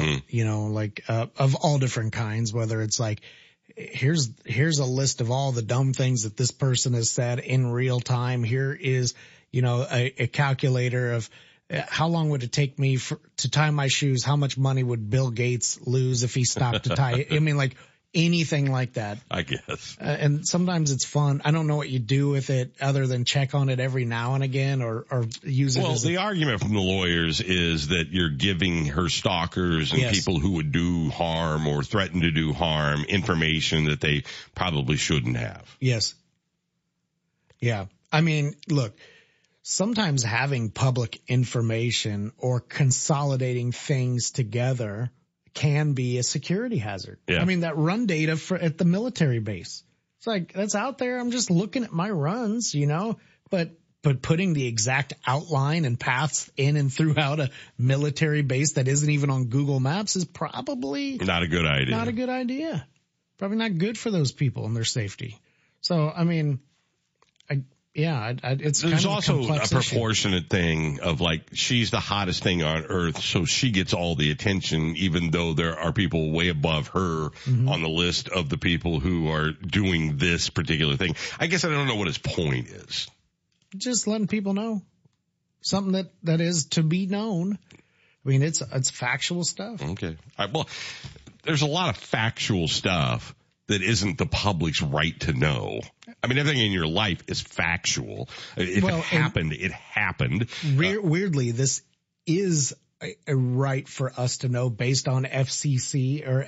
of all different kinds, whether it's like, here's a list of all the dumb things that this person has said in real time. Here is, a calculator of how long would it take me to tie my shoes? How much money would Bill Gates lose if he stopped to tie it? I mean, like anything like that. I guess. And sometimes it's fun. I don't know what you do with it other than check on it every now and again or use it. Well, the argument from the lawyers is that you're giving her stalkers and people who would do harm or threaten to do harm information that they probably shouldn't have. Yes. Yeah. I mean, look, sometimes having public information or consolidating things together can be a security hazard. Yeah. I mean, that run data at the military base, it's like, that's out there. I'm just looking at my runs, but putting the exact outline and paths in and throughout a military base that isn't even on Google Maps is probably not a good idea. Not a good idea. Probably not good for those people and their safety. So, I mean, it's there's kind of also a proportionate issue. Thing of like, she's the hottest thing on earth, so she gets all the attention, even though there are people way above her on the list of the people who are doing this particular thing. I guess I don't know what his point is. Just letting people know something that is to be known. I mean, it's factual stuff. Okay. Well, there's a lot of factual stuff that isn't the public's right to know. I mean, everything in your life is factual. If it happened, it happened. Weirdly, this is a right for us to know based on FCC or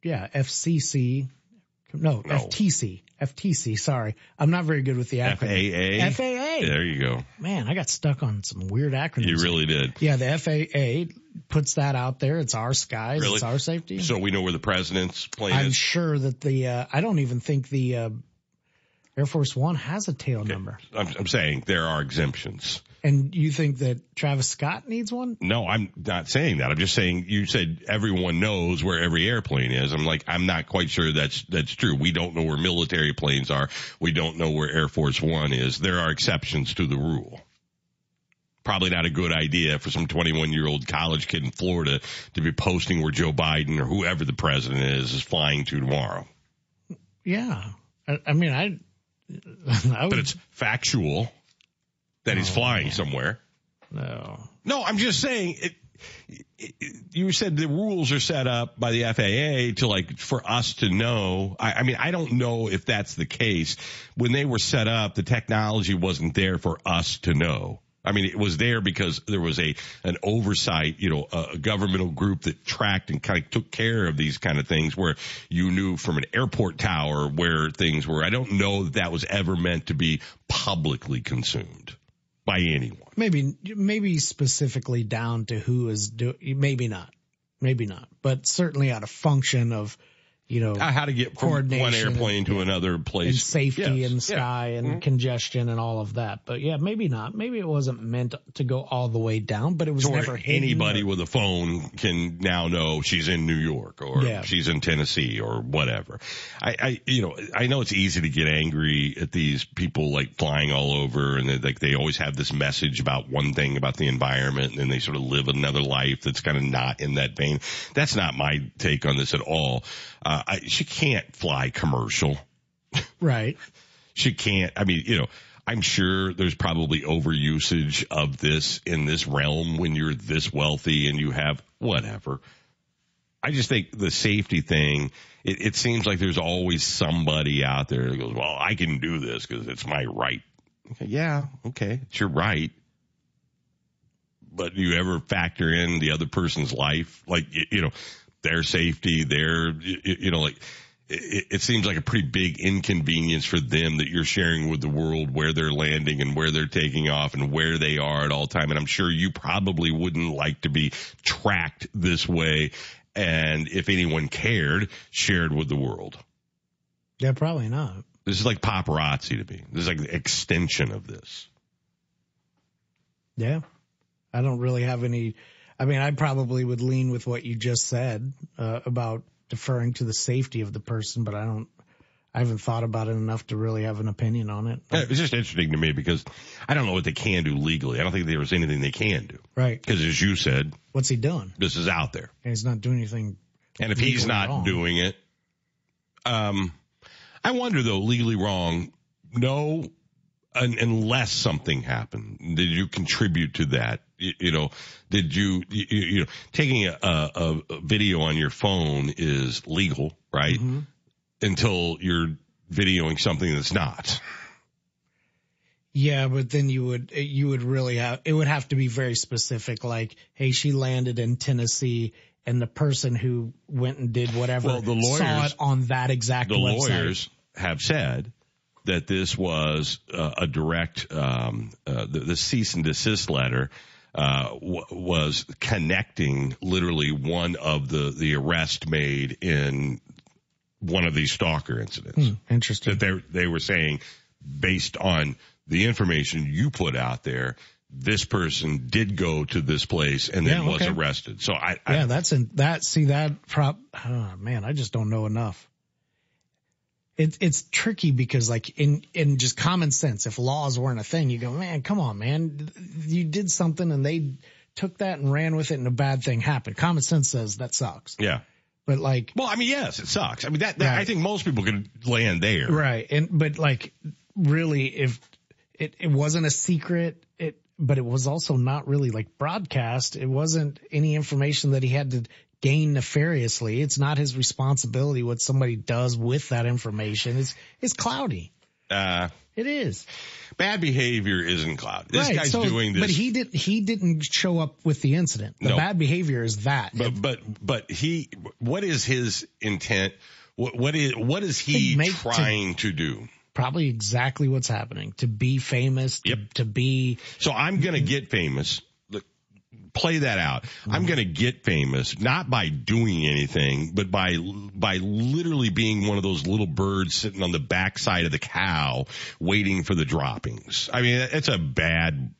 FCC. No, FTC. Sorry. I'm not very good with the acronym. FAA. There you go. Man, I got stuck on some weird acronyms. You really did. Yeah, the FAA puts that out there. It's our skies. Really? It's our safety. So we know where the president's plane is? I'm sure that I don't even think the Air Force One has a tail number. I'm saying there are exemptions. And you think that Travis Scott needs one? No, I'm not saying that. I'm just saying, you said everyone knows where every airplane is. I'm not quite sure that's true. We don't know where military planes are. We don't know where Air Force One is. There are exceptions to the rule. Probably not a good idea for some 21-year-old college kid in Florida to be posting where Joe Biden or whoever the president is flying to tomorrow. Yeah. I mean, but it's factual that he's flying somewhere. No, I'm just saying you said the rules are set up by the FAA to for us to know. I mean, I don't know if that's the case. When they were set up, the technology wasn't there for us to know. I mean, it was there because there was an oversight, a governmental group that tracked and kind of took care of these kind of things where you knew from an airport tower where things were. I don't know that was ever meant to be publicly consumed by anyone. Maybe specifically down to who is doing, maybe not, but certainly out of function of, how to get from one airplane to another place. And safety in the sky and congestion and all of that. But yeah, maybe not. Maybe it wasn't meant to go all the way down, but it was never hidden. Anybody with a phone can now know she's in New York or she's in Tennessee or whatever. I know it's easy to get angry at these people flying all over and they always have this message about one thing about the environment and then they sort of live another life that's kind of not in that vein. That's not my take on this at all. She can't fly commercial. Right. She can't. I mean, I'm sure there's probably overusage of this in this realm when you're this wealthy and you have whatever. I just think the safety thing, it seems like there's always somebody out there that goes, well, I can do this because it's my right. Okay, yeah, okay, it's your right. But do you ever factor in the other person's life? Their safety, it seems like a pretty big inconvenience for them that you're sharing with the world where they're landing and where they're taking off and where they are at all time. And I'm sure you probably wouldn't like to be tracked this way. And if anyone cared, shared with the world. Yeah, probably not. This is like paparazzi to me. This is like the extension of this. Yeah. I don't really have any. I mean, I probably would lean with what you just said about deferring to the safety of the person, but I haven't thought about it enough to really have an opinion on it. It's just interesting to me because I don't know what they can do legally. I don't think there's anything they can do. Right. Because as you said. What's he doing? This is out there. And he's not doing anything. And if he's not doing it, I wonder though, legally wrong, no, unless something happened, did you contribute to that? Did you taking a video on your phone is legal, right? Mm-hmm. Until you're videoing something that's not. Yeah, but then you would really it would have to be very specific, like, hey, she landed in Tennessee and the person who went and did whatever saw it on that exact website. The lawyers have said that this was a direct, the cease and desist letter was connecting literally one of the arrest made in one of these stalker incidents. Interesting. That they were saying, based on the information you put out there, this person did go to this place and then was arrested. So I just don't know enough. It's tricky because like in just common sense, if laws weren't a thing, you go, man, come on, man, you did something and they took that and ran with it and a bad thing happened. Common sense says that sucks. Yeah. But like, well, I mean, yes, it sucks. I mean, that I think most people could land there. Right. But like really, if it wasn't a secret, but it was also not really like broadcast. It wasn't any information that he had to gain nefariously. It's not his responsibility what somebody does with that information. It's cloudy. It is. Bad behavior isn't cloudy. This guy's doing this. But he didn't show up with the incident. The bad behavior is that. But what is his intent? What is he trying to do? Probably exactly what's happening. To be famous, to be. So I'm going to get famous. Look, play that out. I'm going to get famous, not by doing anything, but by literally being one of those little birds sitting on the backside of the cow waiting for the droppings. I mean, it's a bad,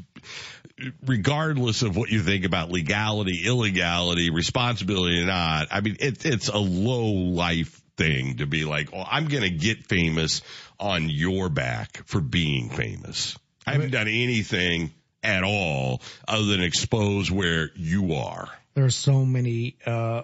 regardless of what you think about legality, illegality, responsibility or not. I mean, it's a low life thing to be like, oh, I'm going to get famous on your back for being famous. I haven't done anything at all other than expose where you are. There are so many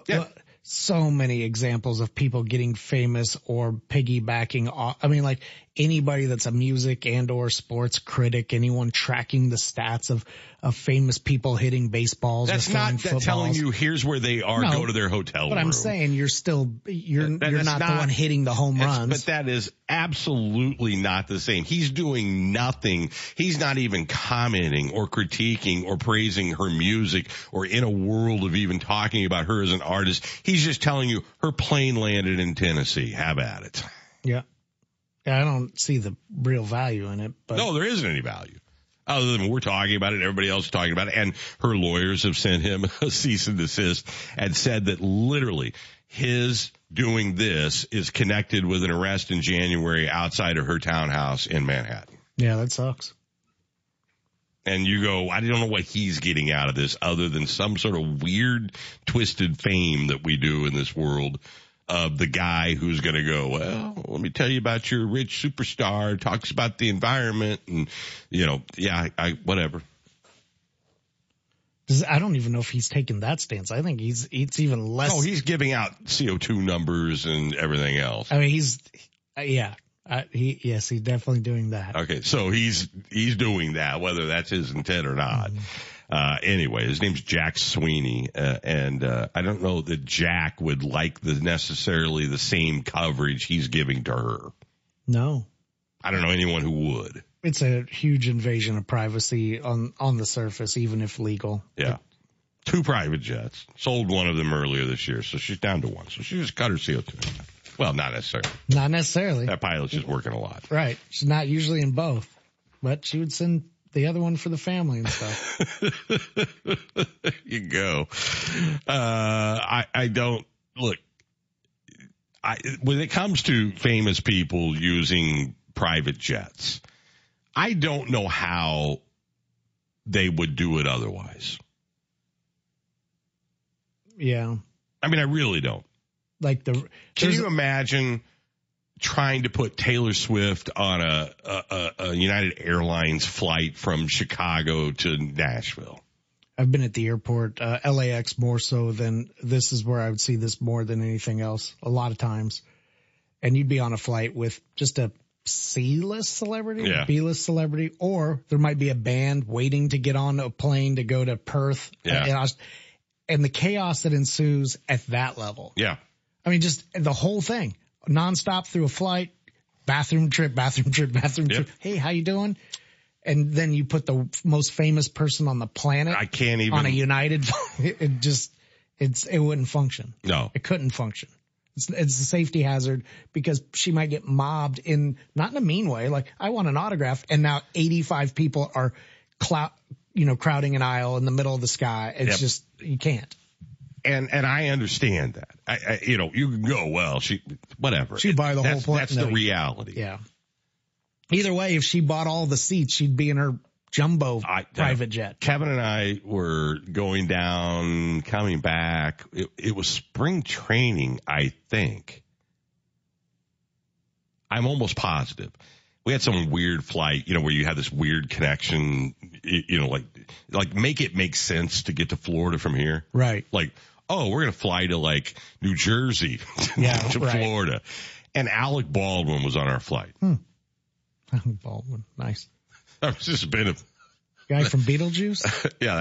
examples of people getting famous or piggybacking off. I mean, like anybody that's a music and or sports critic, anyone tracking the stats of famous people hitting baseballs. That's not telling you here's where they are. Go to their hotel room. But I'm saying you're not the one hitting the home runs. But that is absolutely not the same. He's doing nothing. He's not even commenting or critiquing or praising her music or in a world of even talking about her as an artist. He's just telling you her plane landed in Tennessee. Have at it. Yeah. I don't see the real value in it. But no, there isn't any value. Other than we're talking about it, everybody else is talking about it, and her lawyers have sent him a cease and desist and said that literally his doing this is connected with an arrest in January outside of her townhouse in Manhattan. Yeah, that sucks. And you go, I don't know what he's getting out of this other than some sort of weird, twisted fame that we do in this world of the guy who's going to go, well, let me tell you about your rich superstar, talks about the environment and, whatever. I don't even know if he's taken that stance. I think it's even less. Oh, he's giving out CO2 numbers and everything else. I mean, he's definitely doing that. Okay. So he's doing that, whether that's his intent or not. Anyway, his name's Jack Sweeney, and I don't know that Jack would like necessarily the same coverage he's giving to her. No. I don't know anyone who would. It's a huge invasion of privacy on the surface, even if legal. Yeah. 2 private jets. Sold one of them earlier this year, so she's down to 1. So she just cut her CO2. Well, not necessarily. Not necessarily. That pilot's just working a lot. Right. She's not usually in both, but she would send the other one for the family and stuff. There you go. I don't look. When it comes to famous people using private jets, I don't know how they would do it otherwise. Yeah. I mean, I really don't. Can you imagine trying to put Taylor Swift on a United Airlines flight from Chicago to Nashville? I've been at the airport, LAX more so than this is where I would see this more than anything else a lot of times. And you'd be on a flight with just a C-list celebrity, B-list celebrity, or there might be a band waiting to get on a plane to go to Perth. Yeah. And the chaos that ensues at that level. Yeah. I mean, just the whole thing. Nonstop through a flight, bathroom trip. Hey, how you doing? And then you put the most famous person on the planet. I can't even on a United. It wouldn't function. No, it couldn't function. It's a safety hazard because she might get mobbed not in a mean way. Like I want an autograph, and now 85 people are crowding an aisle in the middle of the sky. It's just, you can't. And I understand that. You can go, well, whatever. She'd buy the whole plane. That's the reality. Yeah. Either way, if she bought all the seats, she'd be in her jumbo private jet. Kevin and I were going down, coming back. It was spring training, I think. I'm almost positive. We had some weird flight, where you had this weird connection, like make it make sense to get to Florida from here. Right. Like, oh, we're going to fly to like New Jersey to Florida. And Alec Baldwin was on our flight. Alec Baldwin. Nice. I've just been a guy from Beetlejuice. Yeah,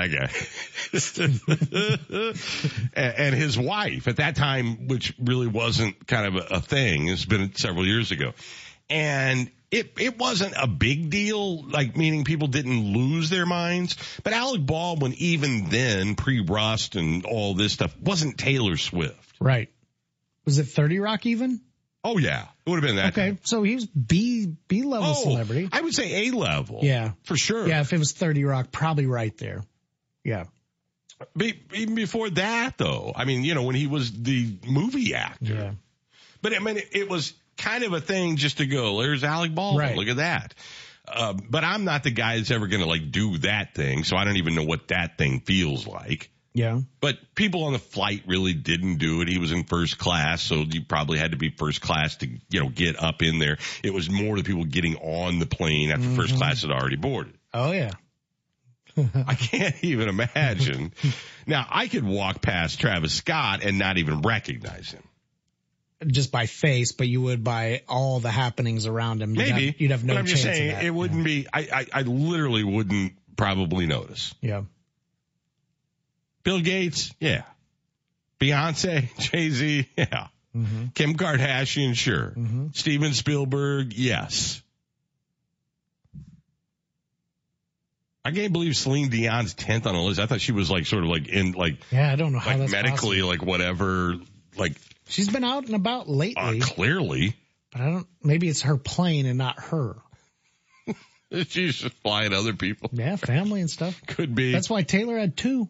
that guy. And his wife at that time, which really wasn't kind of a thing. It's been several years ago. And it wasn't a big deal, like meaning people didn't lose their minds. But Alec Baldwin, even then, pre-Rust and all this stuff, wasn't Taylor Swift. Right. Was it 30 Rock even? Oh, yeah. It would have been that. Okay, time. So he was B-level celebrity. I would say A-level. Yeah. For sure. Yeah, if it was 30 Rock, probably right there. Yeah. Even before that, though. I mean, when he was the movie actor. Yeah. But, I mean, it was kind of a thing just to go, there's Alec Baldwin. Right. Look at that. But I'm not the guy that's ever going to, do that thing, so I don't even know what that thing feels like. Yeah. But people on the flight really didn't do it. He was in first class, so you probably had to be first class to, get up in there. It was more the people getting on the plane after first class had already boarded. Oh, yeah. I can't even imagine. Now, I could walk past Travis Scott and not even recognize him. Just by face, but you would by all the happenings around him. Maybe. You'd have no chance. But I'm just saying, of that. It wouldn't be, I literally wouldn't probably notice. Yeah. Bill Gates, yeah. Beyonce, Jay-Z, yeah. Mm-hmm. Kim Kardashian, sure. Mm-hmm. Steven Spielberg, yes. I can't believe Celine Dion's 10th on the list. I thought she was yeah, I don't know how that's medically, possible. whatever, She's been out and about lately. Clearly. But maybe it's her plane and not her. She's just flying other people. Yeah, family and stuff. Could be. That's why Taylor had 2.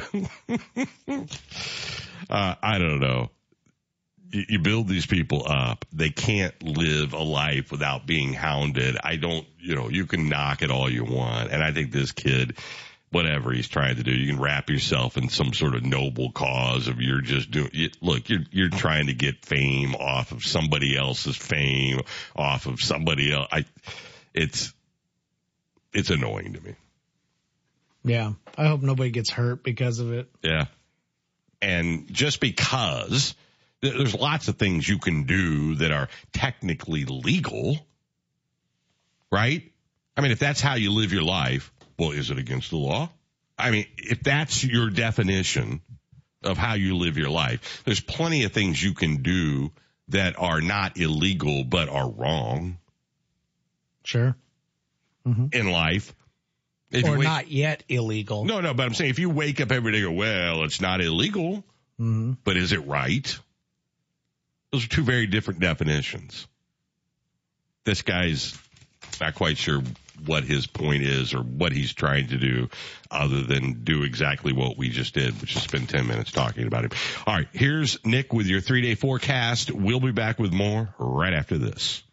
I don't know. You build these people up. They can't live a life without being hounded. You can knock it all you want. And I think this kid, whatever he's trying to do, you can wrap yourself in some sort of noble cause of you're just doing, you're trying to get fame off of somebody else's fame, off of somebody else. It's annoying to me. Yeah. I hope nobody gets hurt because of it. Yeah. And just because there's lots of things you can do that are technically legal, right? I mean, if that's how you live your life, well, is it against the law? I mean, if that's your definition of how you live your life, there's plenty of things you can do that are not illegal but are wrong. Sure. Mm-hmm. In life. Not yet illegal. No, but I'm saying if you wake up every day and go, well, it's not illegal, but is it right? Those are two very different definitions. This guy's not quite sure what his point is or what he's trying to do other than do exactly what we just did, which is spend 10 minutes talking about him. All right, here's Nick with your 3-day forecast. We'll be back with more right after this.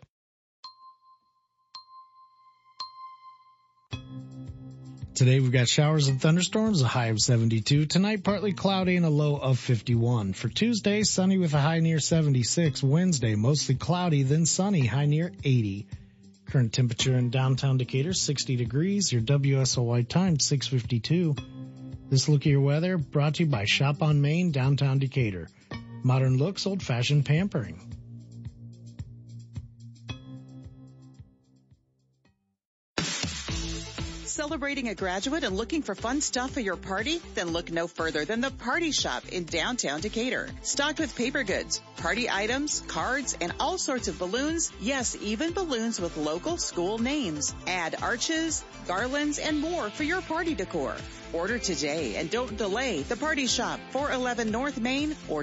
Today we've got showers and thunderstorms, a high of 72. Tonight, partly cloudy and a low of 51. For Tuesday, sunny with a high near 76. Wednesday, mostly cloudy, then sunny, high near 80. Current temperature in downtown Decatur, 60 degrees. Your WSOY time, 6:52. This look at your weather brought to you by Shop on Main, downtown Decatur. Modern looks, old-fashioned pampering. Celebrating a graduate and looking for fun stuff for your party? Then look no further than the Party Shop in downtown Decatur. Stocked with paper goods, party items, cards, and all sorts of balloons. Yes, even balloons with local school names. Add arches, garlands, and more for your party decor. Order today and don't delay. The Party Shop, 411 North Main or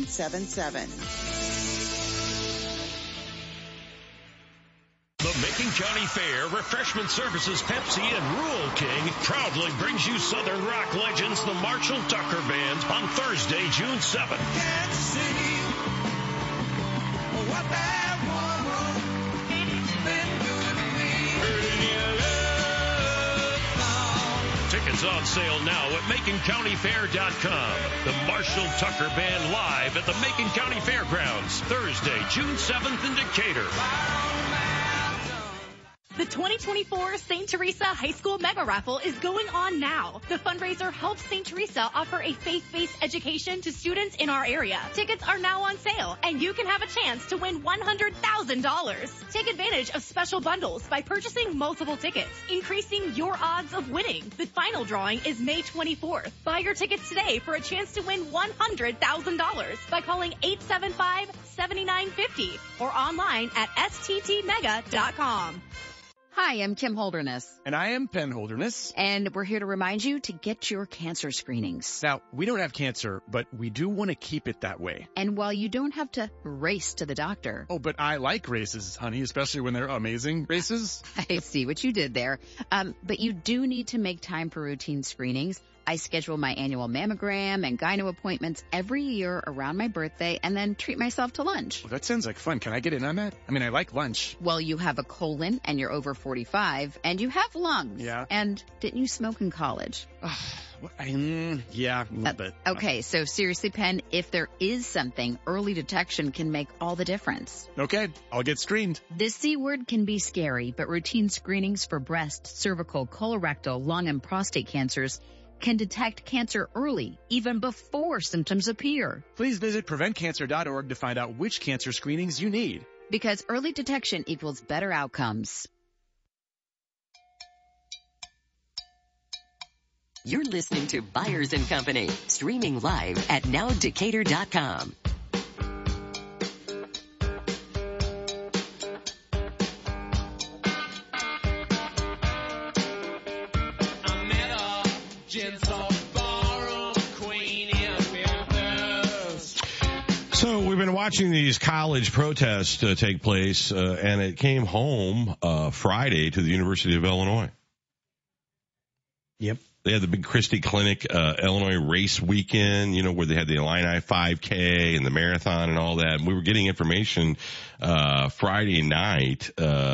217-872-7777. The Making County Fair, Refreshment Services, Pepsi, and Rural King proudly brings you Southern rock legends, the Marshall Tucker Band, on Thursday, June 7th. Can't see what that woman been doing to me. Hurting your love. Tickets on sale now at MaconCountyFair.com. The Marshall Tucker Band live at the Macon County Fairgrounds, Thursday, June 7th in Decatur. The 2024 St. Teresa High School Mega Raffle is going on now. The fundraiser helps St. Teresa offer a faith-based education to students in our area. Tickets are now on sale, and you can have a chance to win $100,000. Take advantage of special bundles by purchasing multiple tickets, increasing your odds of winning. The final drawing is May 24th. Buy your tickets today for a chance to win $100,000 by calling 875-7950 or online at sttmega.com. Hi, I'm Kim Holderness. And I am Penn Holderness. And we're here to remind you to get your cancer screenings. Now, we don't have cancer, but we do want to keep it that way. And while you don't have to race to the doctor. Oh, but I like races, honey, especially when they're amazing races. I see what you did there. But you do need to make time for routine screenings. I schedule my annual mammogram and gyno appointments every year around my birthday and then treat myself to lunch. Well, that sounds like fun. Can I get in on that? I mean, I like lunch. Well, you have a colon and you're over 45 and you have lungs. Yeah. And didn't you smoke in college? Yeah, a little bit. Okay, so seriously, Penn, if there is something, early detection can make all the difference. Okay, I'll get screened. This C word can be scary, but routine screenings for breast, cervical, colorectal, lung, and prostate cancers can detect cancer early, even before symptoms appear. Please visit PreventCancer.org to find out which cancer screenings you need. Because early detection equals better outcomes. You're listening to Byers & Company, streaming live at nowdecatur.com. So we've been watching these college protests take place, and it came home Friday to the University of Illinois. Yep. They had the big Christie Clinic, Illinois race weekend, where they had the Illini 5K and the marathon and all that. And we were getting information, Friday night,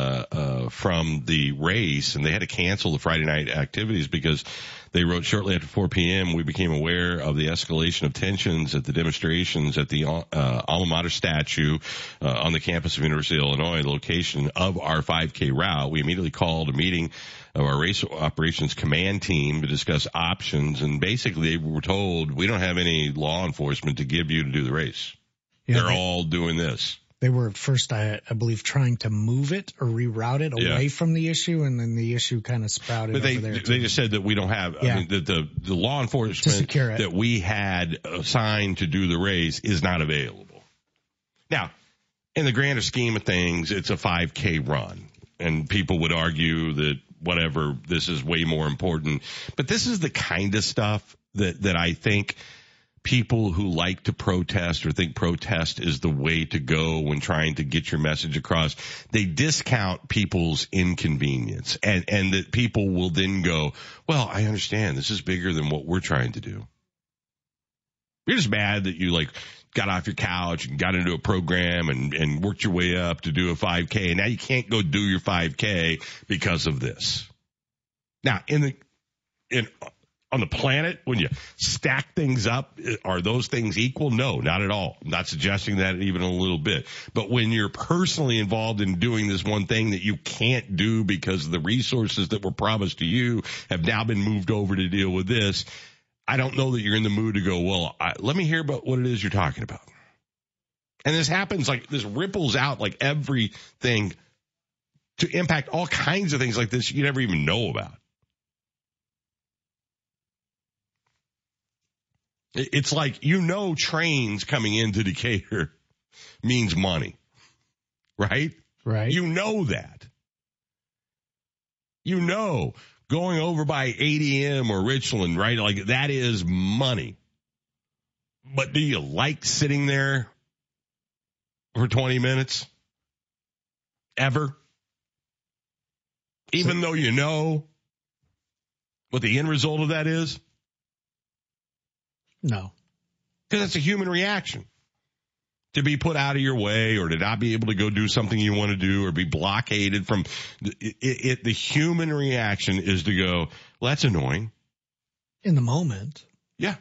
from the race, and they had to cancel the Friday night activities because they wrote shortly after 4 p.m. we became aware of the escalation of tensions at the demonstrations at the alma mater statue on the campus of University of Illinois, the location of our 5K route. We immediately called a meeting of our race operations command team to discuss options, and basically they were told we don't have any law enforcement to give you to do the race. Yeah, They're all doing this. They were at first, I believe, trying to move it or reroute it away from the issue, and then the issue kind of sprouted over there. They just said that we don't have, I mean, the law enforcement that we had assigned to do the race is not available. Now, in the grander scheme of things, it's a 5K run, and people would argue that whatever, this is way more important. But this is the kind of stuff that I think people who like to protest or think protest is the way to go when trying to get your message across, they discount people's inconvenience, and that people will then go, well, I understand this is bigger than what we're trying to do. You're just mad that you got off your couch and got into a program and worked your way up to do a 5K, and now you can't go do your 5K because of this. Now, on the planet, when you stack things up, are those things equal? No, not at all. I'm not suggesting that even a little bit. But when you're personally involved in doing this one thing that you can't do because the resources that were promised to you have now been moved over to deal with this, I don't know that you're in the mood to go, well, let me hear about what it is you're talking about. And this happens, this ripples out everything to impact all kinds of things like this you never even know about. It's trains coming into Decatur means money, right? Right. You know that. Going over by ADM or Richland, right? That is money. But do you like sitting there for 20 minutes? Ever? Even though you know what the end result of that is? No. Because it's a human reaction. To be put out of your way or to not be able to go do something you want to do or be blockaded from the human reaction is to go, well, that's annoying. In the moment. Yeah.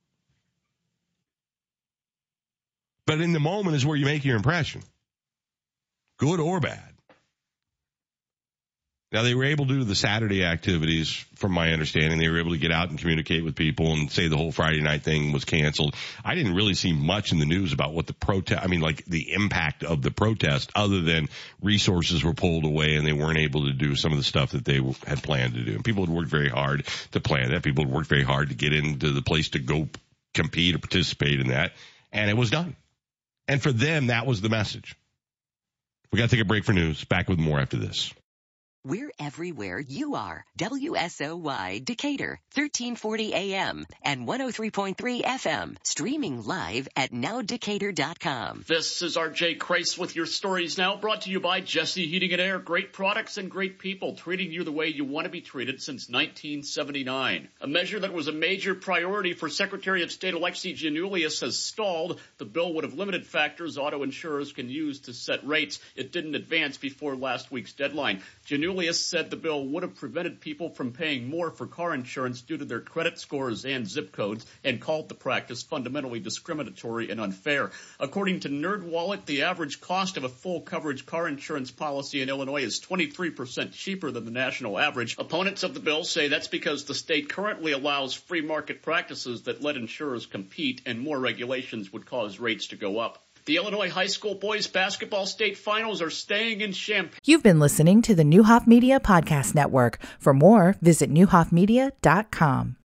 But in the moment is where you make your impression. Good or bad. Now, they were able to do the Saturday activities, from my understanding. They were able to get out and communicate with people and say the whole Friday night thing was canceled. I didn't really see much in the news about what the the impact of the protest, other than resources were pulled away and they weren't able to do some of the stuff that they had planned to do. And people had worked very hard to plan that. People had worked very hard to get into the place to go compete or participate in that. And it was done. And for them, that was the message. We got to take a break for news. Back with more after this. We're everywhere you are. WSOY Decatur, 1340 AM and 103.3 FM. Streaming live at nowdecatur.com. This is RJ Kreis with your stories now, brought to you by Jesse Heating and Air. Great products and great people, treating you the way you want to be treated since 1979. A measure that was a major priority for Secretary of State Alexi Giannoulias has stalled. The bill would have limited factors auto insurers can use to set rates. It didn't advance before last week's deadline. Giannoulias said the bill would have prevented people from paying more for car insurance due to their credit scores and zip codes, and called the practice fundamentally discriminatory and unfair. According to NerdWallet, the average cost of a full coverage car insurance policy in Illinois is 23% cheaper than the national average. Opponents of the bill say that's because the state currently allows free market practices that let insurers compete, and more regulations would cause rates to go up. The Illinois high school boys basketball state finals are staying in Champaign. You've been listening to the Neuhoff Media Podcast Network. For more, visit neuhoffmedia.com.